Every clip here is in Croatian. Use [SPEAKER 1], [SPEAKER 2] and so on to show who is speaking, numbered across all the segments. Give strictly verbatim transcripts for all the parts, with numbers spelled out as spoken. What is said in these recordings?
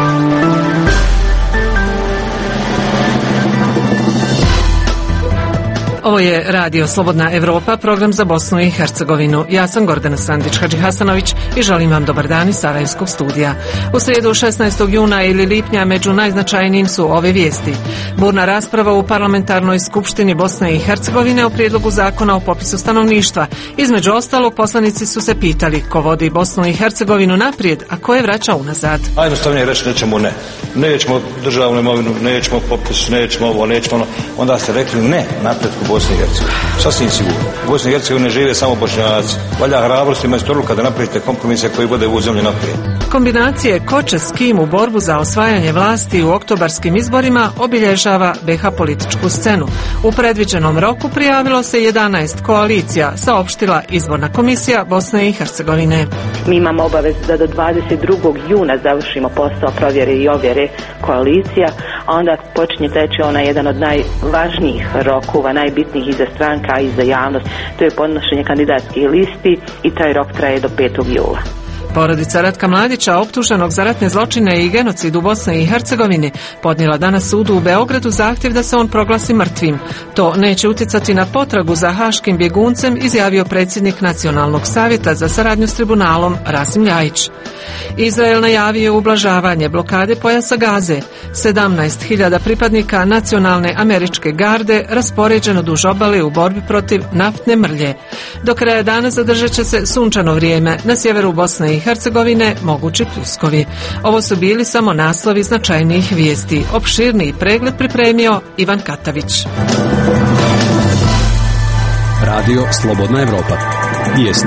[SPEAKER 1] Ovo je Radio Slobodna Evropa, program za Bosnu i Hercegovinu. Ja sam Gordana Sandić-Hadžihasanović i želim vam dobar dan iz Sarajevskog studija. U srijedu šesnaestog juna ili lipnja među najznačajnijim su ove vijesti. Burna rasprava u Parlamentarnoj skupštini Bosne i Hercegovine o prijedlogu zakona o popisu stanovništva. Između ostalog, poslanici su se pitali ko vodi Bosnu i Hercegovinu naprijed, a ko je vraća unazad.
[SPEAKER 2] Najjednostavnije reći nećemo ne. Nećemo državnu imovinu, nećemo popis, nećemo ovo, nećemo ono. Onda ste rekli ne napretku Bosne i Hercegovine. Sasvim sigurno. U Bosni i Hercegovini žive samo Bošnjaci. Valja hrabrosti imati odluka da napravite kompromise koji vode ovu zemlju naprijed.
[SPEAKER 1] Kombinacije ko će s kim u borbu za osvajanje vlasti u oktobarskim izborima obilježava be ha političku scenu. U predviđenom roku prijavilo se jedanaest koalicija, saopštila Izborna komisija Bosne i Hercegovine.
[SPEAKER 3] Mi imamo obavezu da do dvadeset drugog juna završimo posao provjere i ovjere koalicija, a onda počinje teći onaj jedan od najvažnijih rokova, najbitnijih i za stranka i za javnost. To je podnošenje kandidatskih listi i taj rok traje do petog jula.
[SPEAKER 1] Porodica Ratka Mladića, optuženog za ratne zločine i genocid u Bosni i Hercegovini, podnijela danas sudu u Beogradu zahtjev da se on proglasi mrtvim. To neće utjecati na potragu za haškim bjeguncem, izjavio predsjednik Nacionalnog savjeta za saradnju s tribunalom Rasim Ljajić. Izrael najavio ublažavanje blokade pojasa Gaze. sedamnaest hiljada pripadnika nacionalne američke garde raspoređeno duž obale u borbi protiv naftne mrlje. Do kraja dana zadržat će se sunčano vrijeme. Na sjeveru Bosne i Hercegovine mogući pljuskovi. Ovo su bili samo naslovi značajnijih vijesti. Opširniji pregled pripremio Ivan Katavić.
[SPEAKER 4] Radio Slobodna Evropa. Vijesti.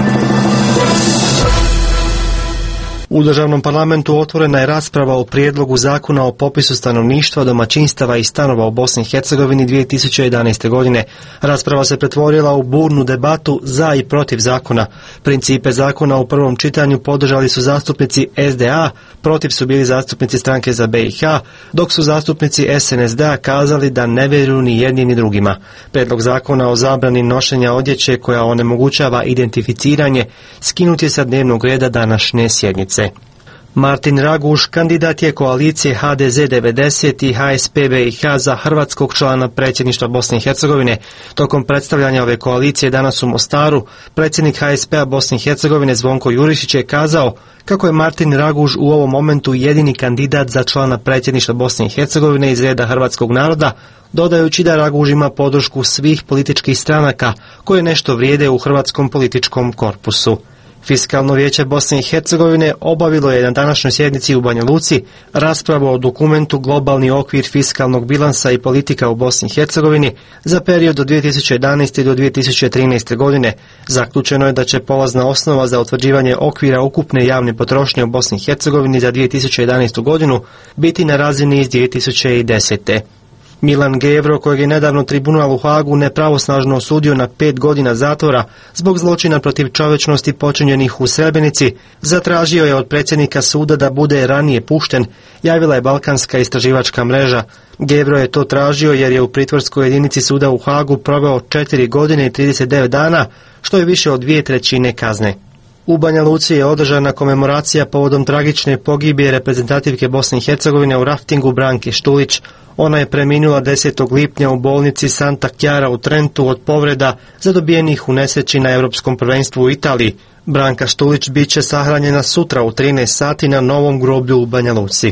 [SPEAKER 5] U državnom parlamentu otvorena je rasprava o prijedlogu zakona o popisu stanovništva, domaćinstava i stanova u Bosni i Hercegovini dvije tisuće jedanaeste. godine. Rasprava se pretvorila u burnu debatu za i protiv zakona. Principe zakona u prvom čitanju podržali su zastupnici es de a, protiv su bili zastupnici Stranke za be i ha, dok su zastupnici es en es de kazali da ne vjeruju ni jedni ni drugima. Prijedlog zakona o zabrani nošenja odjeće koja onemogućava identificiranje skinut je sa dnevnog reda današnje sjednice. Martin Raguž kandidat je koalicije ha de ze devedeset i ha es pe be i ha za hrvatskog člana predsjedništva Bosne i Hercegovine. Tokom predstavljanja ove koalicije danas u Mostaru, predsjednik ha es pe a Bosne i Hercegovine Zvonko Jurišić je kazao kako je Martin Raguž u ovom momentu jedini kandidat za člana predsjedništva Bosne i Hercegovine iz reda hrvatskog naroda, dodajući da Raguž ima podršku svih političkih stranaka koje nešto vrijede u hrvatskom političkom korpusu. Fiskalno vijeće Bosne i Hercegovine obavilo je na današnjoj sjednici u Banja Luci raspravu o dokumentu Globalni okvir fiskalnog bilansa i politika u Bosni i Hercegovini za period od dvije tisuće jedanaeste. do dvije tisuće trinaeste. godine. Zaključeno je da će polazna osnova za utvrđivanje okvira ukupne javne potrošnje u Bosni i Hercegovini za dvije tisuće jedanaestu. godinu biti na razini iz dvije tisuće desete. Milan Gevro, kojeg je nedavno tribunal u Hagu nepravosnažno osudio na pet godina zatvora zbog zločina protiv čovječnosti počinjenih u Srebrenici, zatražio je od predsjednika suda da bude ranije pušten, javila je Balkanska istraživačka mreža. Gevro je to tražio jer je u pritvorskoj jedinici suda u Hagu proveo četiri godine i trideset devet dana, što je više od dvije trećine kazne. U Banja Luci je održana komemoracija povodom tragične pogibije reprezentativke Bosne i Hercegovine u raftingu Branke Štulić. Ona je preminula desetog lipnja u bolnici Santa Chiara u Trentu od povreda zadobijenih u nesreći na Europskom prvenstvu u Italiji. Branka Štulić bit će sahranjena sutra u trinaest sati na novom groblju u Banja Luci.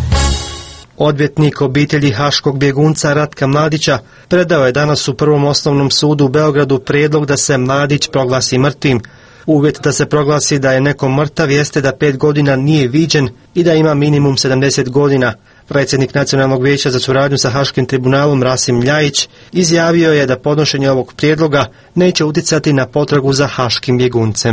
[SPEAKER 5] Odvjetnik obitelji haškog bjegunca Ratka Mladića predao je danas u Prvom osnovnom sudu u Beogradu prijedlog da se Mladić proglasi mrtvim. Uvjet da se proglasi da je neko mrtav jeste da pet godina nije viđen i da ima minimum sedamdeset godina. Predsjednik Nacionalnog vijeća za suradnju sa Haškim tribunalom Rasim Ljajić izjavio je da podnošenje ovog prijedloga neće utjecati na potragu za haškim bjeguncem.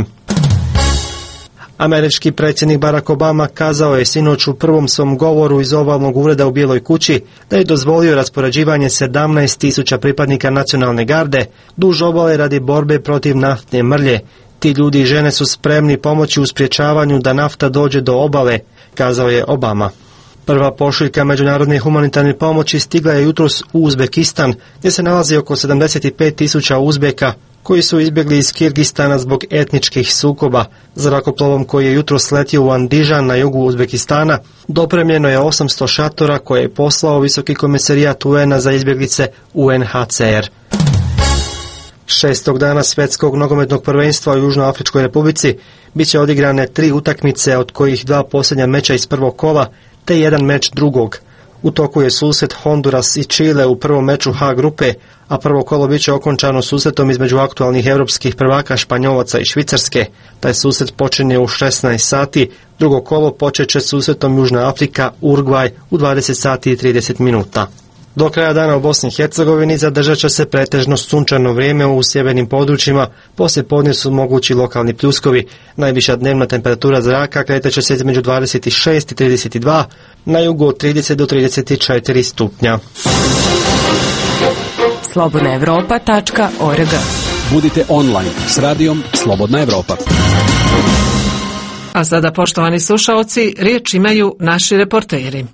[SPEAKER 5] Američki predsjednik Barack Obama kazao je sinoć u prvom svom govoru iz ovalnog ureda u Bijeloj kući da je dozvolio raspoređivanje sedamnaest tisuća pripadnika nacionalne garde duž obale radi borbe protiv naftne mrlje. Ti ljudi i žene su spremni pomoći u sprječavanju da nafta dođe do obale, kazao je Obama. Prva pošiljka međunarodne humanitarne pomoći stigla je jutros u Uzbekistan, gdje se nalazi oko sedamdeset pet tisuća Uzbeka koji su izbjegli iz Kirgistana zbog etničkih sukoba. Zrakoplovom koji je jutro sletio u Andižan na jugu Uzbekistana dopremljeno je osamsto šatora koje je poslao Visoki komisarijat U N-a za izbjeglice U N H C R. Šestog dana svjetskog nogometnog prvenstva u Južnoafričkoj Republici bit će odigrane tri utakmice, od kojih dva posljednja meča iz prvog kola te jedan meč drugog. U toku je susret Honduras i Čile u prvom meču H grupe, a prvo kolo bit će okončano susretom između aktualnih europskih prvaka Španjolaca i Švicarske. Taj susret počinje u šesnaest sati, drugo kolo počet će susretom Južna Afrika, Urugvaj u dvadeset sati i trideset minuta. Do kraja dana u Bosni i Hercegovini zadržat će se pretežno sunčano vrijeme u sjevernim područjima, poslije podne su mogući lokalni pljuskovi. Najviša dnevna temperatura zraka kretat će se između dvadeset šest i trideset dva, na jugu od trideset do trideset četiri stupnja.
[SPEAKER 6] slobodna evropa tačka org.
[SPEAKER 4] Budite online s radijom Slobodna Evropa.
[SPEAKER 1] A sada, poštovani slušaoci, riječ imaju naši reporteri.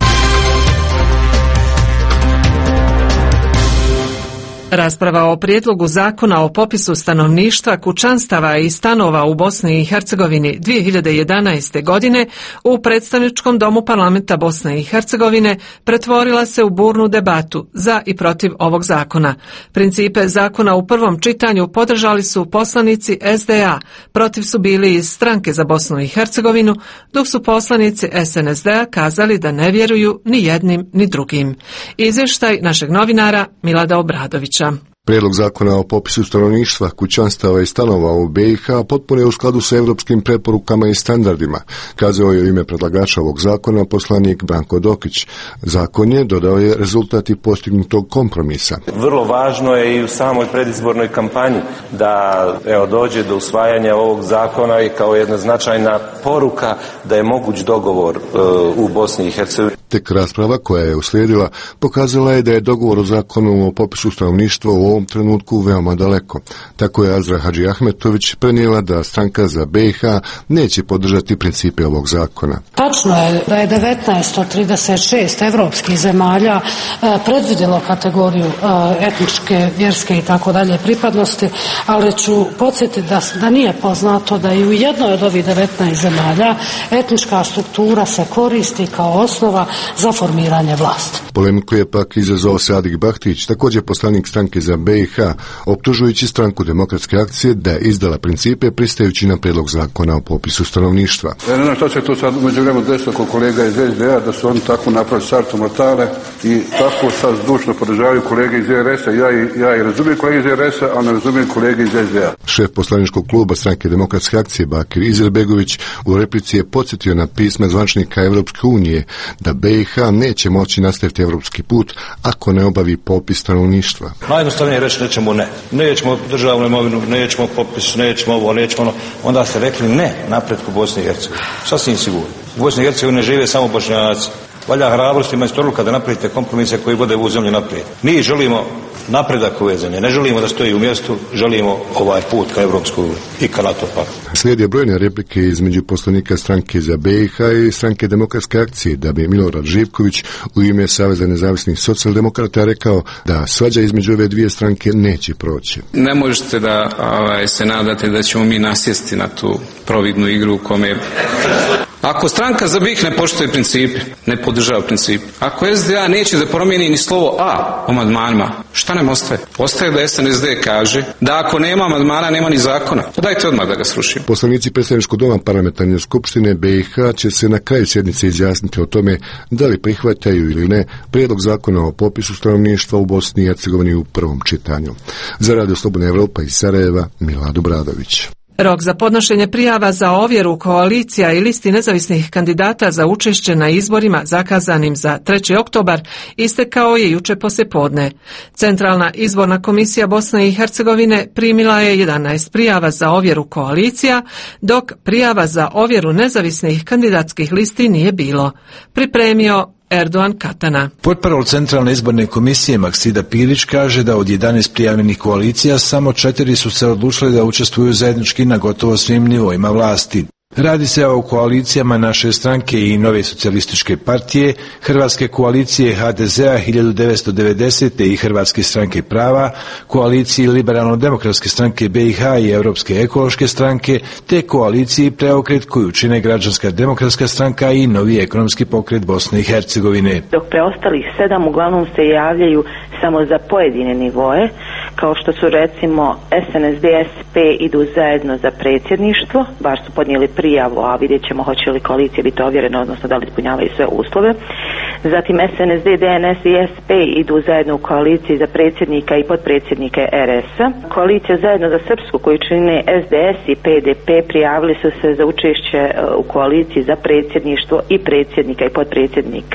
[SPEAKER 1] Rasprava o prijedlogu zakona o popisu stanovništva, kućanstava i stanova u Bosni i Hercegovini dvije hiljade jedanaeste. godine u predstavničkom domu parlamenta Bosne i Hercegovine pretvorila se u burnu debatu za i protiv ovog zakona. Principe zakona u prvom čitanju podržali su poslanici S D A, protiv su bili iz Stranke za Bosnu i Hercegovinu, dok su poslanici S N S D-a kazali da ne vjeruju ni jednim ni drugim. Izvještaj našeg novinara Milada Obradovića.
[SPEAKER 7] Prijedlog zakona o popisu stanovništva, kućanstava i stanova u B i H potpuno je u skladu sa europskim preporukama i standardima, kazao je u ime predlagača ovog zakona poslanik Branko Dokić. Zakon je, dodao je, rezultat i postignutog kompromisa.
[SPEAKER 8] Vrlo važno je i u samoj predizbornoj kampanji da evo, dođe do usvajanja ovog zakona i kao jedna značajna poruka da je moguć dogovor uh, u Bosni i Hercegovini.
[SPEAKER 7] Tek rasprava koja je uslijedila pokazala je da je dogovor o zakonu o popisu stanovništva u ovom trenutku veoma daleko. Tako je Azra Hadži Ahmetović prenijela da Stranka za B i H neće podržati principe ovog zakona.
[SPEAKER 9] Tačno je da je devetnaest od trideset šest evropskih zemalja predvidjelo kategoriju etničke, vjerske i tako dalje pripadnosti, ali ću podsjetiti da, da nije poznato da i u jednoj od ovih devetnaest zemalja etnička struktura se koristi kao osnova za formiranje vlasti.
[SPEAKER 7] Polemiku je pak izazvao Sadik Bahtić, također poslanik Stranke za B i H, optužujući Stranku demokratske akcije da je izdala principe pristajući na prijedlog zakona o popisu stanovništva.
[SPEAKER 10] Ja ne znam što se tu sad umeđu vremenu desilo kod kolega iz S D A, da su oni tako napravili sartu mortale i tako sad zdušno podržavaju kolege iz R S-a. Ja i, ja i razumijem kolege iz R S-a, a ne razumijem kolege iz S D A.
[SPEAKER 7] Šef poslaničkog kluba Stranke demokratske akcije Bakir Izetbegović u replici je podsjetio na pisma zvaničnika Evropske unije da B i H neće moći nastaviti evropski put ako ne obavi popis stanovništva.
[SPEAKER 2] Najjednostavnije reći nećemo ne. Nećemo državnu imovinu, nećemo popis, nećemo ovo, nećemo ono. Onda ste rekli ne napretku Bosne i Hercegovine. Sasvim sigurno. U Bosni i Hercegovini ne žive samo Bošnjaci. Valja hrabrosti i majstorluka da napravite kompromise koji vode ovu zemlju naprijed. Mi želimo napredak ove zemlje, ne želimo da stoji u mjestu, želimo ovaj put ka Evropskoj i ka NATO paktu.
[SPEAKER 7] Slijede brojne replike između poslanika Stranke za B i H i Stranke demokratske akcije, da bi Milorad Živković u ime Saveza nezavisnih socijaldemokrata rekao da svađa između ove dvije stranke neće proći.
[SPEAKER 11] Ne možete da ovaj, se nadate da ćemo mi nasjesti na tu providnu igru u kome... Ako Stranka za B i H ne poštuje principe, ne podržava principe, ako S D A neće da promijeni ni slovo A o amandmanima, šta nam ostaje? Ostaje da S N S D kaže da ako nema amandmana, nema ni zakona. Pa dajte odmah da ga srušimo.
[SPEAKER 7] Poslanici predstavničkog doma parlamentarne skupštine B i H će se na kraju sjednice izjasniti o tome da li prihvataju ili ne prijedlog zakona o popisu stanovništva u Bosni i Hercegovini u prvom čitanju. Za Radio Slobodna Evropa iz Sarajeva, Milad Obradović.
[SPEAKER 1] Rok za podnošenje prijava za ovjeru koalicija i listi nezavisnih kandidata za učešće na izborima zakazanim za treći oktobar istekao je juče poslijepodne. Centralna izborna komisija Bosne i Hercegovine primila je jedanaest prijava za ovjeru koalicija, dok prijava za ovjeru nezavisnih kandidatskih listi nije bilo. Pripremio Erdogan Katana.
[SPEAKER 12] Portparol Centralne izborne komisije Maksida Pilić kaže da od jedanaest prijavljenih koalicija samo četiri su se odlučili da učestvuju zajednički na gotovo svim nivoima vlasti. Radi se o koalicijama Naše stranke i Nove socijalističke partije, Hrvatske koalicije H D Z-a hiljadu devetsto devedesete. i Hrvatske stranke prava, koaliciji Liberalno-demokratske stranke B i H i Europske ekološke stranke, te koaliciji Preokret koju čine Građanska demokratska stranka i Novi ekonomski pokret Bosne i Hercegovine.
[SPEAKER 3] Dok preostalih sedam uglavnom se javljaju samo za pojedine nivoe, kao što su recimo S N S D, S P idu zajedno za predsjedništvo, baš su podnijeli prijavu, a vidjet ćemo hoće li koalicija biti ovjerena, odnosno da li ispunjavaju sve uslove. Zatim S N S D, D N S i S P idu zajedno u koaliciji za predsjednika i potpredsjednike R S-a. Koalicija zajedno za Srpsku koju čine S D S i P D P prijavili su se za učešće u koaliciji za predsjedništvo i predsjednika i potpredsjednike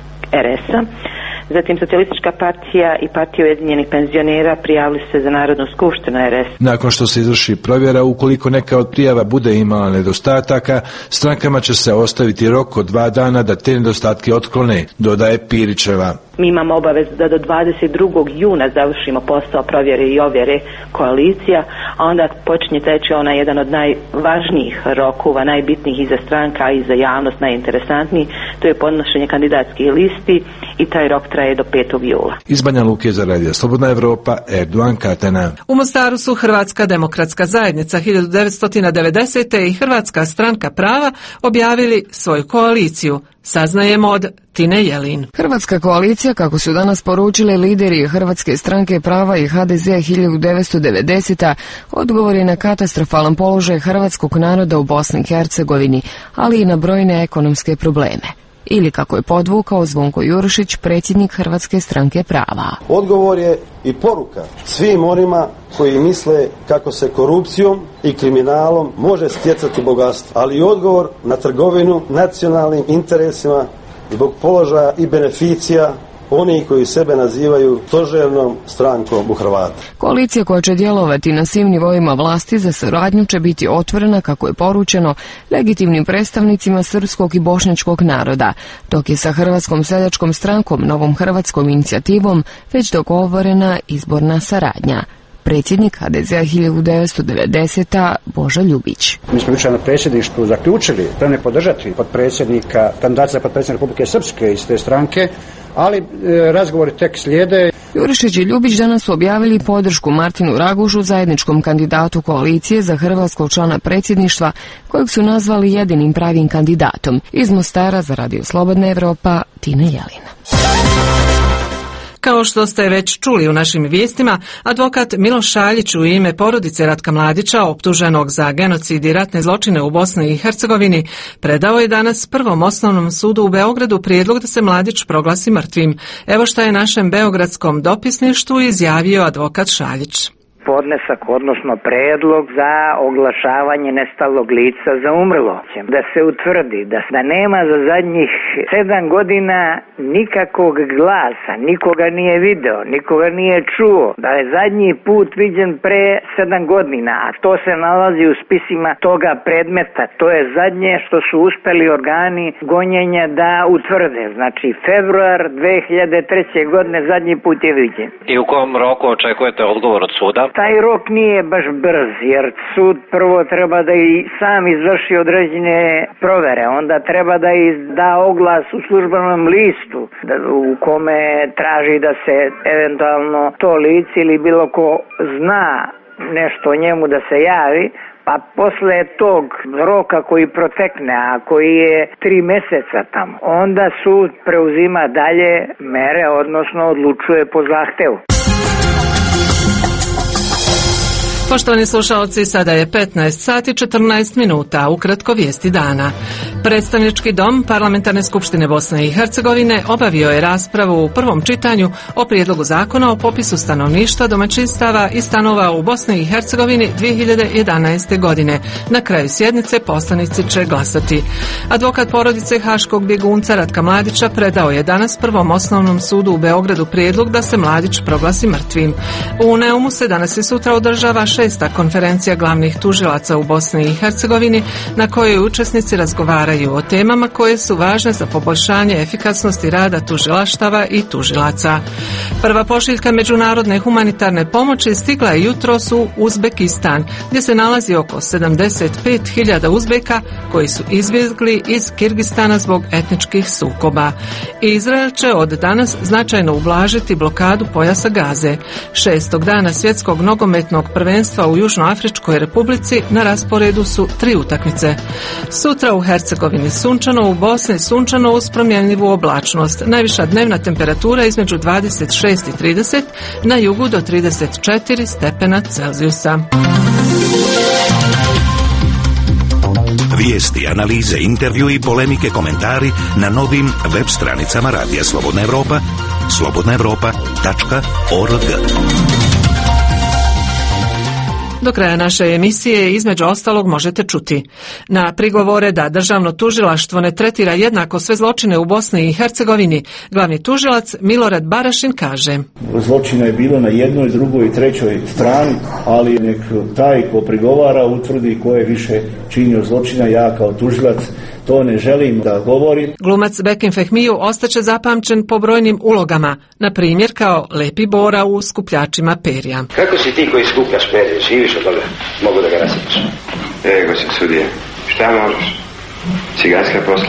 [SPEAKER 3] R S-a. Zatim Socijalistička partija i Partija ujedinjenih penzionera prijavili se za Narodnu skupštinu R S.
[SPEAKER 12] Nakon što se izvrši provjera, ukoliko neka od prijava bude imala nedostataka, strankama će se ostaviti rok od dva dana da te nedostatke otklone, dodaje Pirićeva.
[SPEAKER 3] Mi imamo obavezu da do dvadeset drugog juna završimo posao provjere i ovjere koalicija, a onda počinje teći onaj jedan od najvažnijih rokova, najbitnijih i za stranka i za javnost, najinteresantniji, to je podnošenje kandidatskih listi i taj rok traje do petog jula.
[SPEAKER 12] Iz Banja Luke za Radio Slobodna Evropa, Erdogan Katana.
[SPEAKER 1] U Mostaru su Hrvatska demokratska zajednica hiljadu devetsto devedesete. i Hrvatska stranka prava objavili svoju koaliciju. Saznajemo od Tine Jelin.
[SPEAKER 6] Hrvatska koalicija, kako su danas poručili lideri Hrvatske stranke prava i H D Z hiljadu devetsto devedesete. odgovor je na katastrofalan položaj hrvatskog naroda u Bosni i Hercegovini, ali i na brojne ekonomske probleme. Ili kako je podvukao Zvonko Jurišić, predsjednik Hrvatske stranke prava.
[SPEAKER 13] Odgovor je i poruka svim onima koji misle kako se korupcijom i kriminalom može stjecati bogatstvo, ali i odgovor na trgovinu nacionalnim interesima zbog položaja i beneficija oni koji sebe nazivaju stožernom strankom u Hrvata.
[SPEAKER 6] Koalicija koja će djelovati na svim nivoima vlasti za suradnju će biti otvorena, kako je poručeno, legitimnim predstavnicima srpskog i bošnjačkog naroda, dok je sa Hrvatskom seljačkom strankom, Novom hrvatskom inicijativom, već dogovorena izborna saradnja. Predsjednik H D Z-a hiljadu devetsto devedesete. Božo Ljubić.
[SPEAKER 14] Mi smo jučer na predsjedništvu zaključili da ne podržati potpredsjednika, kandidata za potpredsjednika Republike Srpske iz te stranke, ali e, razgovori tek slijede.
[SPEAKER 6] Jurišić i Ljubić danas su objavili podršku Martinu Ragužu, zajedničkom kandidatu koalicije za hrvatskog člana predsjedništva, kojeg su nazvali jedinim pravim kandidatom. Iz Mostara za Radio Slobodna Evropa, Tina Jelina.
[SPEAKER 1] Kao što ste već čuli u našim vijestima, advokat Miloš Šaljić u ime porodice Ratka Mladića, optuženog za genocid i ratne zločine u Bosni i Hercegovini, predao je danas Prvom osnovnom sudu u Beogradu prijedlog da se Mladić proglasi mrtvim. Evo šta je našem beogradskom dopisništvu izjavio advokat Šaljić.
[SPEAKER 15] Podnesak, odnosno predlog za oglašavanje nestalog lica za umrlo. Da se utvrdi da, da nema za zadnjih sedam godina nikakvog glasa, nikoga nije video, nikoga nije čuo, da je zadnji put viđen pre sedam godina, a to se nalazi u spisima toga predmeta. To je zadnje što su uspeli organi gonjenja da utvrde. Znači, februar dve hiljade treće. godine zadnji put je viđen.
[SPEAKER 16] I u kom roku očekujete odgovor od suda?
[SPEAKER 15] Taj rok nije baš brz, jer sud prvo treba da i sam izvrši određene provere, onda treba da da oglas u službenom listu da, u kome traži da se eventualno to lice ili bilo ko zna nešto o njemu da se javi, pa posle tog roka koji protekne, a koji je tri mjeseca tamo, onda sud preuzima dalje mere, odnosno odlučuje po zahtevu.
[SPEAKER 1] Poštovani slušalci, sada je petnaest sati četrnaest minuta, ukratko vijesti dana. Predstavnički dom Parlamentarne skupštine Bosne i Hercegovine obavio je raspravu u prvom čitanju o prijedlogu zakona o popisu stanovništva, domaćinstava i stanova u Bosni i Hercegovini dvije hiljade jedanaeste. godine. Na kraju sjednice poslanici će glasati. Advokat porodice haškog bjegunca Ratka Mladića predao je danas Prvom osnovnom sudu u Beogradu prijedlog da se Mladić proglasi mrtvim. U Neumu se danas i sutra održava šesta konferencija glavnih tužilaca u Bosni i Hercegovini, na kojoj učesnici razgovaraju o temama koje su važne za poboljšanje efikasnosti rada tužilaštava i tužilaca. Prva pošiljka međunarodne humanitarne pomoći stigla je jutros u Uzbekistan, gdje se nalazi oko sedamdeset pet hiljada Uzbeka koji su izbjegli iz Kirgistana zbog etničkih sukoba. Izrael će od danas značajno ublažiti blokadu pojasa Gaze. Šestog dana svjetskog nogometnog prvenstva u Južnoafričkoj Republici na rasporedu su tri utakmice. Sutra u Hercegovini sunčano, u Bosni sunčano uz promjenjivu oblačnost. Najviša dnevna temperatura između dvadeset šest i trideset, na jugu do trideset četiri stepena Celzijusa.
[SPEAKER 17] Vijesti, analize, intervju i polemike, komentari na novim web stranicama Radija Slobodna Evropa, slobodna evropa tačka org.
[SPEAKER 1] Do kraja naše emisije između ostalog možete čuti: na prigovore da državno tužilaštvo ne tretira jednako sve zločine u Bosni i Hercegovini, glavni tužilac Milorad Barašin kaže:
[SPEAKER 18] zločina je bilo na jednoj, drugoj i trećoj strani, ali nek taj ko prigovara utvrdi ko je više činio zločina. Ja kao tužilac to ne želim da govorim.
[SPEAKER 1] Glumac Bekim Fehmiju ostaće zapamćen po brojnim ulogama, na primjer kao Lepi Bora u Skupljačima perja.
[SPEAKER 19] Kako si ti koji skupljaš perje, živiš od toga? Mogu da ga rasjetiš. Ego si sudije, šta možeš? Ciganska posla.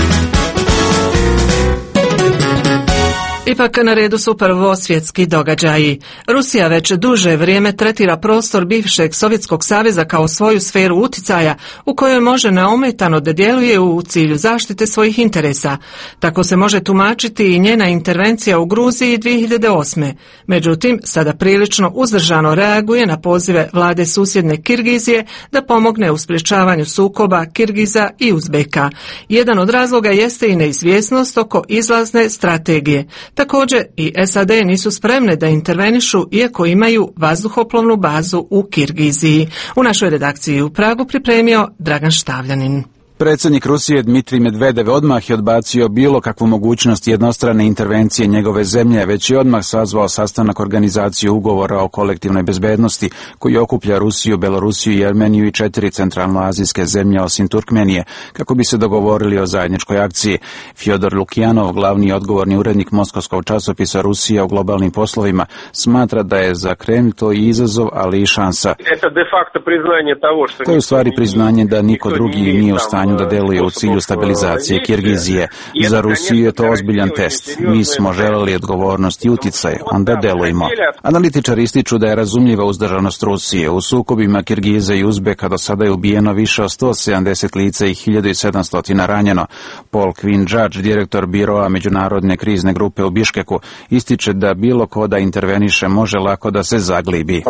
[SPEAKER 1] Ipak na redu su prvo svjetski događaji. Rusija već duže vrijeme tretira prostor bivšeg Sovjetskog saveza kao svoju sferu uticaja u kojoj može neometano da djeluje u cilju zaštite svojih interesa. Tako se može tumačiti i njena intervencija u Gruziji dvije hiljade osme. Međutim, sada prilično uzdržano reaguje na pozive vlade susjedne Kirgizije da pomogne u sprječavanju sukoba Kirgiza i Uzbeka. Jedan od razloga jeste i neizvjesnost oko izlazne strategije. Također i S A D nisu spremne da intervenišu iako imaju vazduhoplovnu bazu u Kirgiziji. U našoj redakciji u Pragu pripremio Dragan Štavljanin.
[SPEAKER 20] Predsjednik Rusije Dmitrij Medvedev odmah je odbacio bilo kakvu mogućnost jednostrane intervencije njegove zemlje, već je odmah sazvao sastanak organizacije ugovora o kolektivnoj bezbednosti koji okuplja Rusiju, Belorusiju i Armeniju i četiri centralnoazijske zemlje osim Turkmenije, kako bi se dogovorili o zajedničkoj akciji. Fjodor Lukjanov, glavni i odgovorni urednik moskovskog časopisa Rusija u globalnim poslovima, smatra da je za Kremlj to i izazov, ali i šansa. To je u stvari priznanje da niko drugi nije u stanju da deluje u cilju stabilizacije Kirgizije. Za Rusiju je to ozbiljan test. Mi smo želeli odgovornost i uticaj, onda delujemo. Analitičari ističu da je razumljiva uzdržanost Rusije. U sukobima Kirgiza i Uzbeka do sada je ubijeno više od sto sedamdeset lica i hiljadu sedamsto ranjeno. Paul Quinn-Judge, direktor biroa Međunarodne krizne grupe u Biškeku, ističe da bilo ko da interveniše može lako da se zaglibi.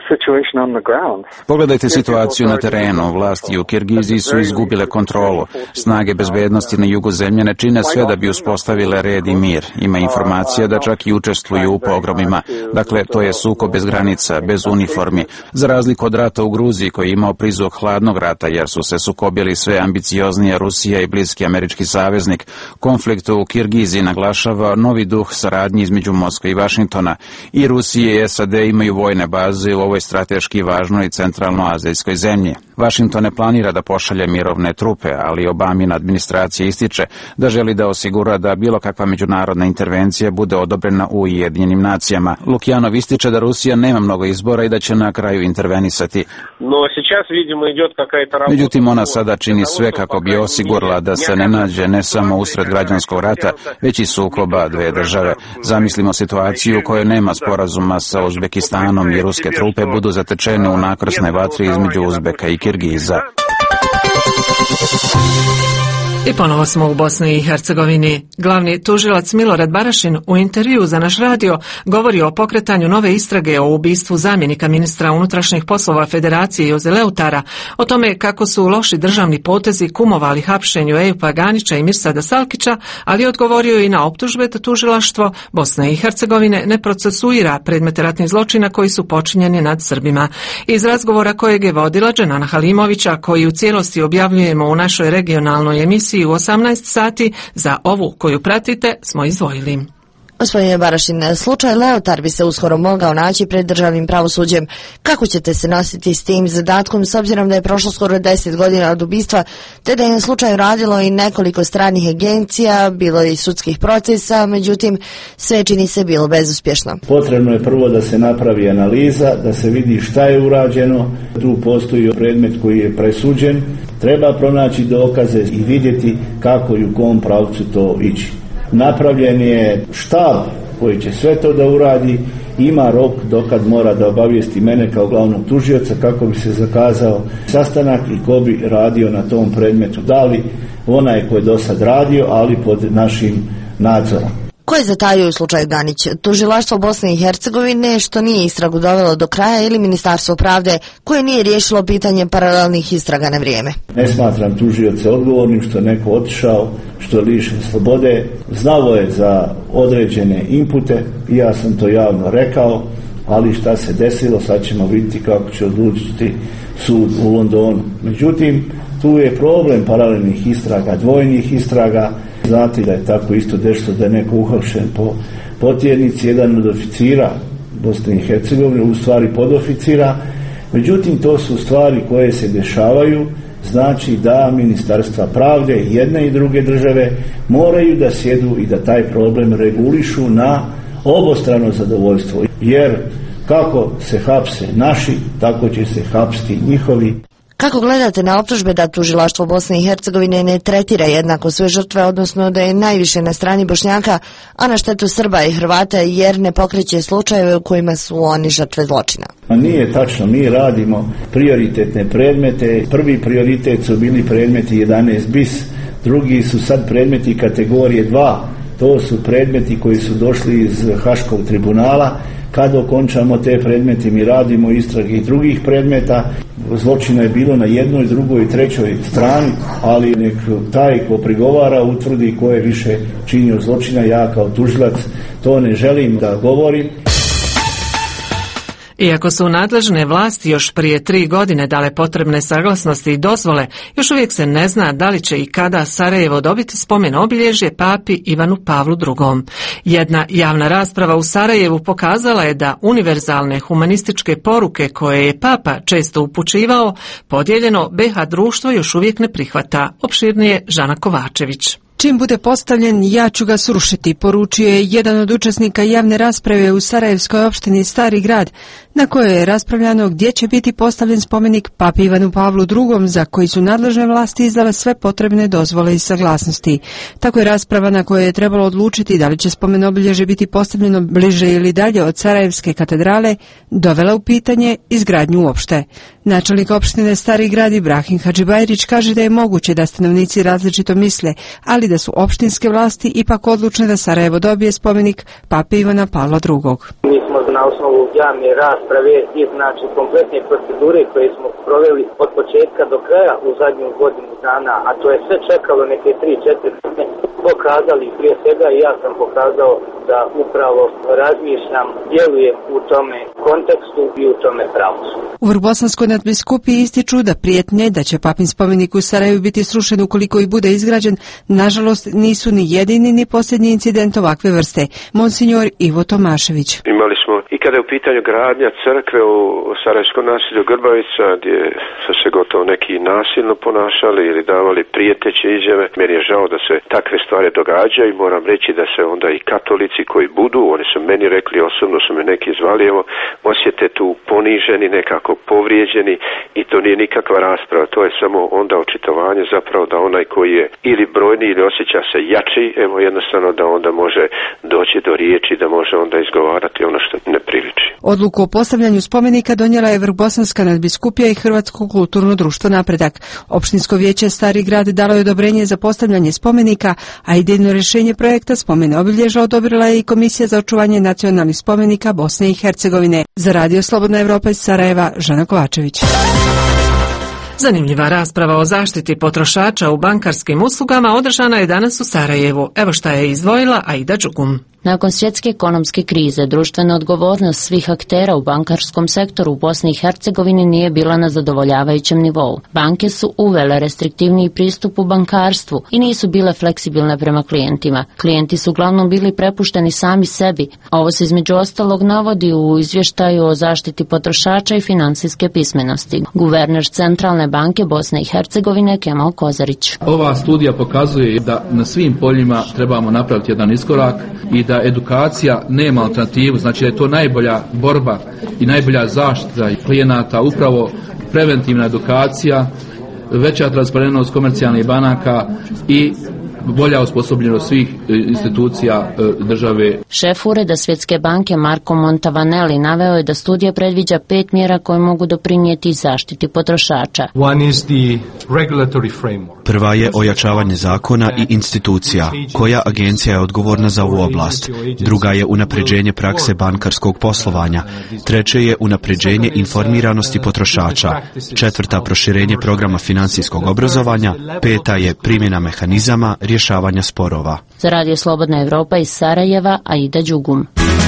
[SPEAKER 20] Pogledajte situaciju na terenu. Vlasti u Kirgiziji su izgubile kontrolu. Snage bezbednosti na jugu zemlje ne čine sve da bi uspostavile red i mir. Ima informacija da čak i učestvuju u pogromima. Dakle, to je sukob bez granica, bez uniformi. Za razliku od rata u Gruziji koji je imao prizvuk hladnog rata jer su se sukobili sve ambicioznija Rusija i bliski američki saveznik, konflikt u Kirgiziji naglašava novi duh saradnje između Moskve i Vašingtona. I Rusije i S A D imaju vojne baze u ovoj strateški važnoj centralnoazijskoj zemlji. Vašington ne planira da pošalje mirovne trupe, ali Obamina administracija ističe da želi da osigura da bilo kakva međunarodna intervencija bude odobrena u Ujedinjenim nacijama. Lukjanov ističe da Rusija nema mnogo izbora i da će na kraju intervenisati. Međutim, ona sada čini sve kako bi osigurala da se ne nađe ne samo usred građanskog rata, već i sukoba dve države. Zamislimo situaciju u kojoj nema sporazuma sa Uzbekistanom i ruske trupe budu zatečene u nakrsnoj vatri između Uzbeka i Kirgiza.
[SPEAKER 1] I ponovo smo u Bosni i Hercegovini. Glavni tužilac Milorad Barašin u intervju za naš radio govori o pokretanju nove istrage o ubistvu zamjenika ministra unutrašnjih poslova Federacije Joze Leutara, o tome kako su loši državni potezi kumovali hapšenju Ejupa Ganića i Mirsada Salkića, ali odgovorio i na optužbe da tužilaštvo Bosne i Hercegovine ne procesuira predmete ratnih zločina koji su počinjeni nad Srbima. Iz razgovora kojeg je vodila Dženana Halimovića, koji u cijelosti objavljujemo u našoj regionalnoj emisiji u osamnaest sati, za ovu koju pratite smo izdvojili.
[SPEAKER 21] Gospodine Barašin, slučaj Leotar bi se uskoro mogao naći pred državnim pravosuđem. Kako ćete se nositi s tim zadatkom s obzirom da je prošlo skoro deset godina od ubistva, te da je na slučaju radilo i nekoliko stranih agencija, bilo i sudskih procesa, međutim sve čini se bilo bezuspješno.
[SPEAKER 18] Potrebno je prvo da se napravi analiza, da se vidi šta je urađeno, tu postoji predmet koji je presuđen, treba pronaći dokaze i vidjeti kako i u kom pravcu to ići. Napravljen je štab koji će sve to da uradi, ima rok dokad mora da obavijesti mene kao glavnog tužioca kako bi se zakazao sastanak i ko bi radio na tom predmetu. Da li onaj koji je do sad radio, ali pod našim nadzorom.
[SPEAKER 21] Ko je zatajio u slučaju Ganić? Tužilaštvo Bosne i Hercegovine što nije istragu dovelo do kraja ili Ministarstvo pravde koje nije riješilo pitanje paralelnih istraga na vrijeme?
[SPEAKER 18] Ne smatram tužioce odgovornim što je neko otišao, što je lišen slobode. Znalo je za određene inpute i ja sam to javno rekao, ali šta se desilo, sad ćemo vidjeti kako će odlučiti sud u Londonu. Međutim, tu je problem paralelnih istraga, dvojnih istraga. Znate da je tako isto desilo da je neko uhapšen po potjernici, jedan od oficira Bosne i Hercegovine, u stvari podoficira. Međutim, to su stvari koje se dešavaju, znači da Ministarstva pravde jedne i druge države moraju da sjedu i da taj problem regulišu na obostrano zadovoljstvo. Jer kako se hapse naši, tako će se hapsti njihovi.
[SPEAKER 21] Kako gledate na optužbe da tužilaštvo Bosne i Hercegovine ne tretira jednako sve žrtve, odnosno da je najviše na strani Bošnjaka, a na štetu Srba i Hrvata jer ne pokreće slučajeve u kojima su oni žrtve zločina?
[SPEAKER 18] Ma nije tačno, mi radimo prioritetne predmete. Prvi prioritet su bili predmeti jedanaest bis, drugi su sad predmeti kategorije dva. To su predmeti koji su došli iz Haškog tribunala. Kad okončamo te predmeti, mi radimo istrage i drugih predmeta. Zločina je bilo na jednoj, drugoj i trećoj strani, ali nek taj ko prigovara utvrdi ko je više činio zločina. Ja kao tužilac to ne želim da govorim.
[SPEAKER 1] Iako su nadležne vlasti još prije tri godine dale potrebne saglasnosti i dozvole, još uvijek se ne zna da li će i kada Sarajevo dobiti spomen obilježje papi Ivanu Pavlu drugom. Jedna javna rasprava u Sarajevu pokazala je da univerzalne humanističke poruke koje je papa često upućivao, podijeljeno be ha društvo još uvijek ne prihvata. Opširnije Žana Kovačević.
[SPEAKER 22] Čim bude postavljen, ja ću ga srušiti, poručio je jedan od učesnika javne rasprave u Sarajevskoj opštini Stari grad, na kojoj je raspravljano gdje će biti postavljen spomenik papi Ivanu Pavlu drugom, za koji su nadležne vlasti izdale sve potrebne dozvole i saglasnosti. Tako je rasprava na kojoj je trebalo odlučiti da li će spomen obilježje biti postavljeno bliže ili dalje od Sarajevske katedrale, dovela u pitanje izgradnju uopšte. Načelnik opštine Stari grad Ibrahim Hadžibajrić kaže da je moguće da stanovnici različito misle, ali da su opštinske vlasti ipak odlučne da Sarajevo dobije spomenik pape Ivana Pavla drugog.
[SPEAKER 23] Mi smo na osnovu javne rasprave i znači kompletne procedure koje smo proveli od početka do kraja u zadnju godinu dana, a to je sve čekalo neke tri četiri godine, pokazali prije svega i ja sam pokazao da upravo razmišljam, djelujem u tome kontekstu i u tome pravcu.
[SPEAKER 22] U Vrbosanskoj nadbiskupiji ističu da prijetnje da će papin spomenik u Sarajevu biti srušen ukoliko i bude izgrađen, nažalost nisu ni jedini ni posljednji incident ovakve vrste. Monsignor Ivo Tomašević.
[SPEAKER 24] Imali smo i kada je u pitanju gradnja crkve u Sarajevskom naselju Grbavica, gdje su se gotovo neki nasilno ponašali ili davali prijeteće izjave. Meni je žao da se takve stvari događaju i moram reći da se onda i katolici koji budu, oni su meni rekli, osobno su me neki zvali, evo, osjete tu poniženi, nekako povrijeđeni i to nije nikakva rasprava, to je samo onda očitovanje zapravo da onaj koji je ili brojni ili osjeća se jači, evo jednostavno da onda može doći do riječi, da može onda izgovarati ono što ne priliči.
[SPEAKER 22] Odluku o postavljanju spomenika donijela je Vrbosanska nadbiskupija i Hrvatsko kulturno društvo Napredak. Opštinsko vijeće Stari grad dalo je odobrenje za postavljanje spomenika, a idejno rješenje projekta spomene obilježja odobrila je i Komisija za očuvanje nacionalnih spomenika Bosne i Hercegovine. Za Radio Slobodna Evropa iz Sarajeva, Žana Kovačević.
[SPEAKER 1] Zanimljiva rasprava o zaštiti potrošača u bankarskim uslugama održana je danas u Sarajevu. Evo šta je izdvojila Aida Đugum.
[SPEAKER 4] Nakon svjetske ekonomske krize, društvena odgovornost svih aktera u bankarskom sektoru u Bosni i Hercegovini nije bila na zadovoljavajućem nivou. Banke su uvele restriktivniji pristup u bankarstvu i nisu bile fleksibilne prema klijentima. Klijenti su uglavnom bili prepušteni sami sebi. Ovo se između ostalog navodi u izvještaju o zaštiti potrošača i finansijske pismenosti. Guverner Centralne banke Bosne i Hercegovine Kemal Kozarić.
[SPEAKER 5] Ova studija pokazuje da na svim poljima trebamo napraviti jedan iskorak i da edukacija nema alternativu, znači da je to najbolja borba i najbolja zaštita klijenata, upravo preventivna edukacija, veća transparentnost komercijalnih banaka i bolja osposobljenost svih institucija države.
[SPEAKER 4] Šef Ureda Svjetske banke Marko Montavanelli naveo je da studija predviđa pet mjera koje mogu doprinijeti zaštiti potrošača.
[SPEAKER 8] Prva je ojačavanje zakona i institucija. Koja agencija je odgovorna za ovu oblast? Druga je unapređenje prakse bankarskog poslovanja. Treće je unapređenje informiranosti potrošača. Četvrta, proširenje programa financijskog obrazovanja. Peta je primjena mehanizama rješavanja sporova.
[SPEAKER 4] Za Radio Slobodna Evropa iz Sarajeva, Aida Đugum.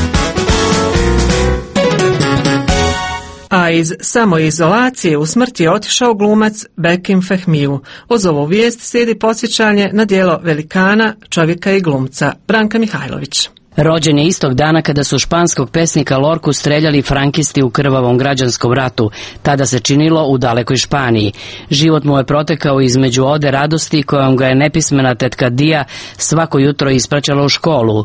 [SPEAKER 1] A iz samoizolacije u smrt je otišao glumac Bekim Fehmiju. Uz ovu vijest slijedi podsjećanje na djelo velikana, čovjeka i glumca Branka Mihajlović.
[SPEAKER 9] Rođen je istog dana kada su španskog pesnika Lorku streljali frankisti u krvavom građanskom ratu. Tada se činilo u dalekoj Španiji. Život mu je protekao između ode radosti kojom ga je nepismena tetka Dija svako jutro ispraćala u školu.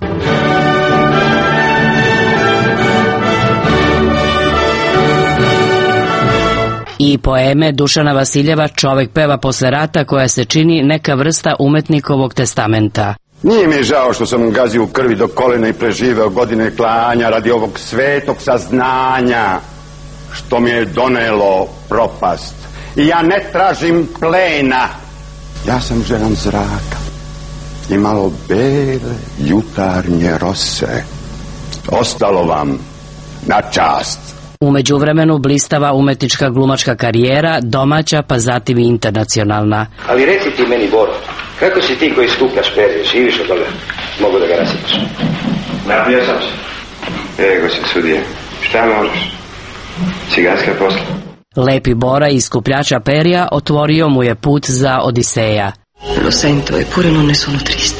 [SPEAKER 9] I poeme Dušana Vasiljeva Čovek peva posle rata, koja se čini neka vrsta umetnikovog testamenta.
[SPEAKER 25] Nije mi žao što sam gazio u krvi do kolena i preživeo godine klanja radi ovog svetog saznanja što mi je donelo propast. I ja ne tražim plena. Ja sam željan zraka i malo bele jutarnje rose. Ostalo vam na čast.
[SPEAKER 9] U međuvremenu blistava umetnička glumačka karijera, domaća pa zatim i internacionalna.
[SPEAKER 19] Ali reci ti meni, Boro, kako si ti koji skupljaš perje, živiš od toga? Mogu da ga rasjetiš. Napio sam se. E, gosim sudije, šta možeš? Ciganska posla.
[SPEAKER 9] Lepi Bora iz skupljača perja otvorio mu je put za Odiseja.
[SPEAKER 26] Lo sento, eppure non ne sono triste.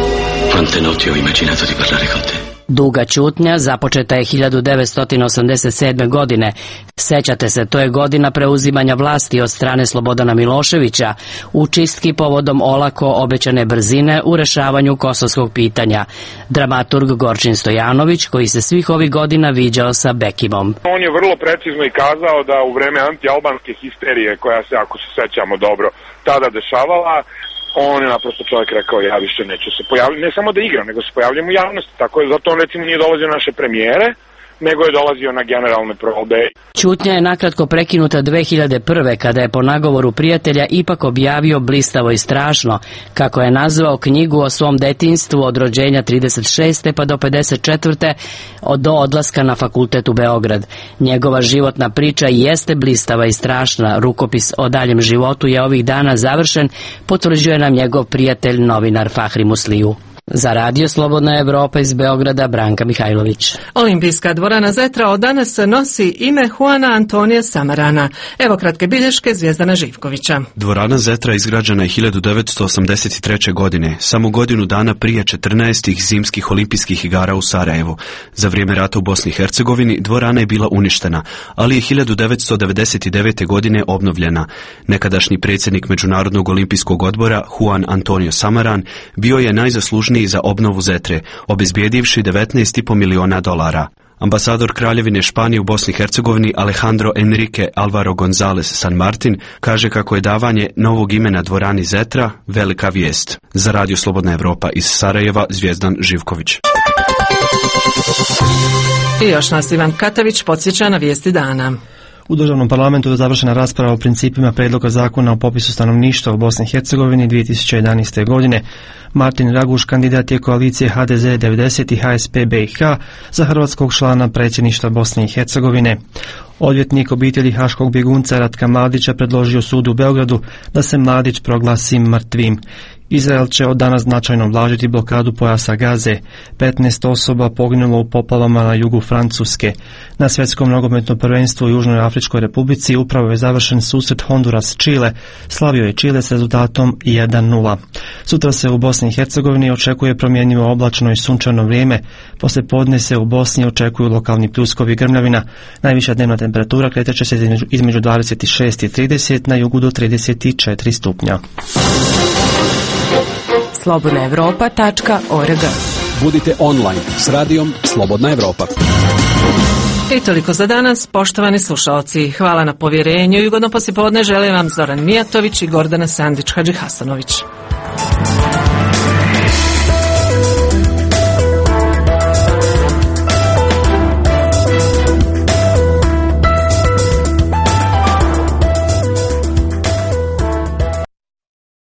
[SPEAKER 27] Quante notti ho immaginato di parlare con te.
[SPEAKER 9] Duga ćutnja započeta je hiljadu devetsto osamdeset sedme. godine. Sećate se, to je godina preuzimanja vlasti od strane Slobodana Miloševića u čistki povodom olako obećane brzine u rešavanju kosovskog pitanja. Dramaturg Gorčin Stojanović, koji se svih ovih godina viđao sa Bekimom.
[SPEAKER 28] On je vrlo precizno i kazao da u vreme antialbanske histerije, koja se, ako se sećamo dobro, tada dešavala, on je naprosto čovjek rekao, ja više neću se pojavljati, ne samo da igram, nego se pojavljam u javnosti. Tako je, zato on recimo nije dolazio na naše premijere, nego je dolazio na generalne probe.
[SPEAKER 9] Ćutnja je nakratko prekinuta dve hiljade prve. kada je po nagovoru prijatelja ipak objavio blistavo i strašno, kako je nazvao knjigu o svom detinjstvu od rođenja trideset šeste pa do pedeset četvrte do odlaska na fakultet u Beograd. Njegova životna priča jeste blistava i strašna. Rukopis o daljem životu je ovih dana završen, potvrđuje nam njegov prijatelj novinar Fahri Musliju. Za Radio Slobodna Evropa iz Beograda, Branka Mihajlović.
[SPEAKER 1] Olimpijska dvorana Zetra od danas nosi ime Juana Antonija Samarana. Evo kratke bilješke Zvijezdana Živkovića.
[SPEAKER 8] Dvorana Zetra izgrađena je hiljadu devetsto osamdeset treće. godine, samo godinu dana prije četrnaestih zimskih olimpijskih igara u Sarajevu. Za vrijeme rata u Bosni i Hercegovini dvorana je bila uništena, ali je hiljadu devetsto devedeset devete. godine obnovljena. Nekadašnji predsjednik Međunarodnog olimpijskog odbora Juan Antonio Samaran bio je najzaslužniji za obnovu Zetre, obezbijedivši devetnaest i po miliona dolara. Ambasador Kraljevine Španije u Bosni i Hercegovini Alejandro Enrique Alvaro González San Martin kaže kako je davanje novog imena dvorani Zetra velika vijest. Za Radio Slobodna Evropa iz Sarajeva, Zvijezdan Živković.
[SPEAKER 1] I još nas Ivan Katavić podsjeća na vijesti dana.
[SPEAKER 29] U državnom parlamentu je završena rasprava o principima predloga zakona o popisu stanovništva u Bosni i Hercegovini dvije tisuće jedanaeste. godine. Martin Raguš kandidat je koalicije H D Z devedeset i H S P B i H za hrvatskog člana predsjedništva Bosne i Hercegovine. Odvjetnik obitelji haškog bjegunca Ratka Mladića predložio sudu u Beogradu da se Mladić proglasi mrtvim. Izrael će od danas značajno ublažiti blokadu pojasa Gaze. petnaest osoba poginulo u poplavama na jugu Francuske. Na svjetskom nogometnom prvenstvu u Južnoj Afričkoj Republici upravo je završen susret Honduras-Čile. Slavio je Čile s rezultatom jedan nula. Sutra se u Bosni i Hercegovini očekuje promjenjivo oblačno i sunčano vrijeme. Poslije podne se u Bosni očekuju lokalni pljuskovi i grmljavina. Najviša dnevna temperatura kretat će se između, između dvadeset šest i trideset, na jugu do trideset četiri stupnja.
[SPEAKER 2] slobodna evropa tačka org.
[SPEAKER 3] Budite online s radijom Slobodna Evropa.
[SPEAKER 1] I toliko za danas, poštovani slušalci. Hvala na povjerenju i ugodno poslijepodne želim vam Zoran Mijatović i Gordana Sandić-Hadžihasanović.